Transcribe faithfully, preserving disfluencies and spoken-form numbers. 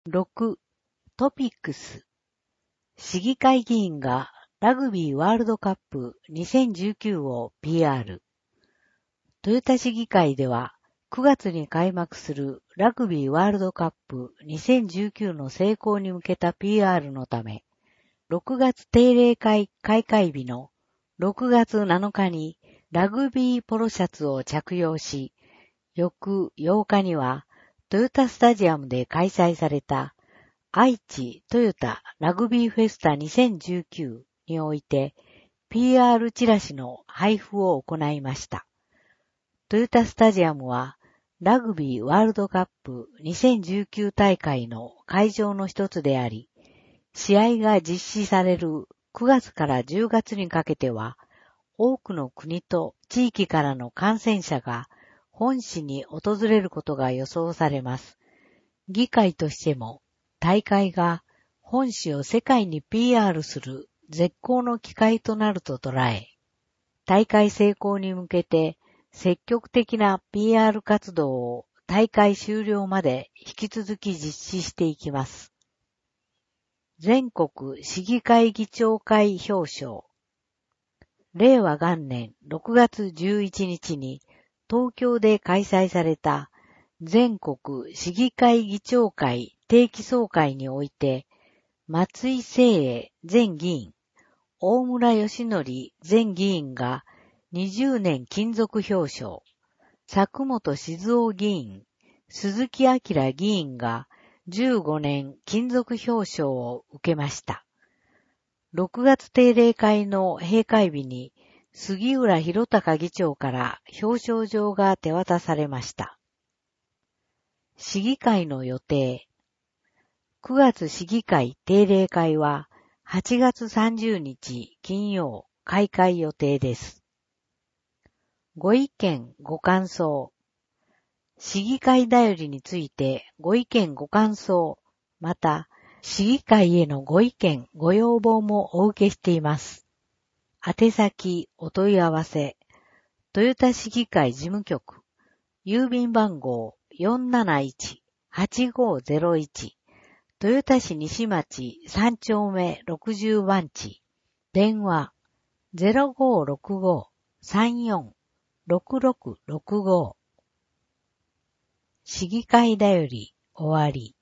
ろく. トピックス。市議会議員がラグビーワールドカップにせんじゅうきゅうを ピーアール。豊田市議会ではくがつに開幕するラグビーワールドカップにせんじゅうきゅうの成功に向けた ピーアール のため、ろくがつ定例会開会日のろくがつなのかにラグビーポロシャツを着用し、翌ようかにはトヨタスタジアムで開催された愛知トヨタラグビーフェスタにせんじゅうきゅうにおいて ピーアール チラシの配布を行いました。トヨタスタジアムはラグビーワールドカップにせんじゅうきゅう大会の会場の一つであり、試合が実施されるくがつからじゅうがつにかけては、多くの国と地域からの観戦者が本市に訪れることが予想されます。議会としても、大会が本市を世界に ピーアール する絶好の機会となると捉え、大会成功に向けて積極的な ピーアール 活動を大会終了まで引き続き実施していきます。全国市議会議長会表彰。れいわ元年ろくがつじゅういちにちに東京で開催された全国市議会議長会定期総会において、松井精英前議員、大村義則前議員がにじゅうねん勤続表彰、佐本静雄議員、鈴木明議員がじゅうごねん勤続表彰を受けました。ろくがつ定例会の閉会日に杉浦博隆議長から表彰状が手渡されました。市議会の予定。くがつ市議会定例会ははちがつさんじゅうにち金曜開会予定です。ご意見ご感想。市議会だよりについてご意見ご感想、また市議会へのご意見ご要望もお受けしています。宛先お問い合わせ、豊田市議会事務局、郵便番号 よんなないちはちごゼロいち、豊田市西町さん丁目ろくじゅう番地、電話 ゼロごろくご さんよん ろくろくろくご。市議会だより終わり。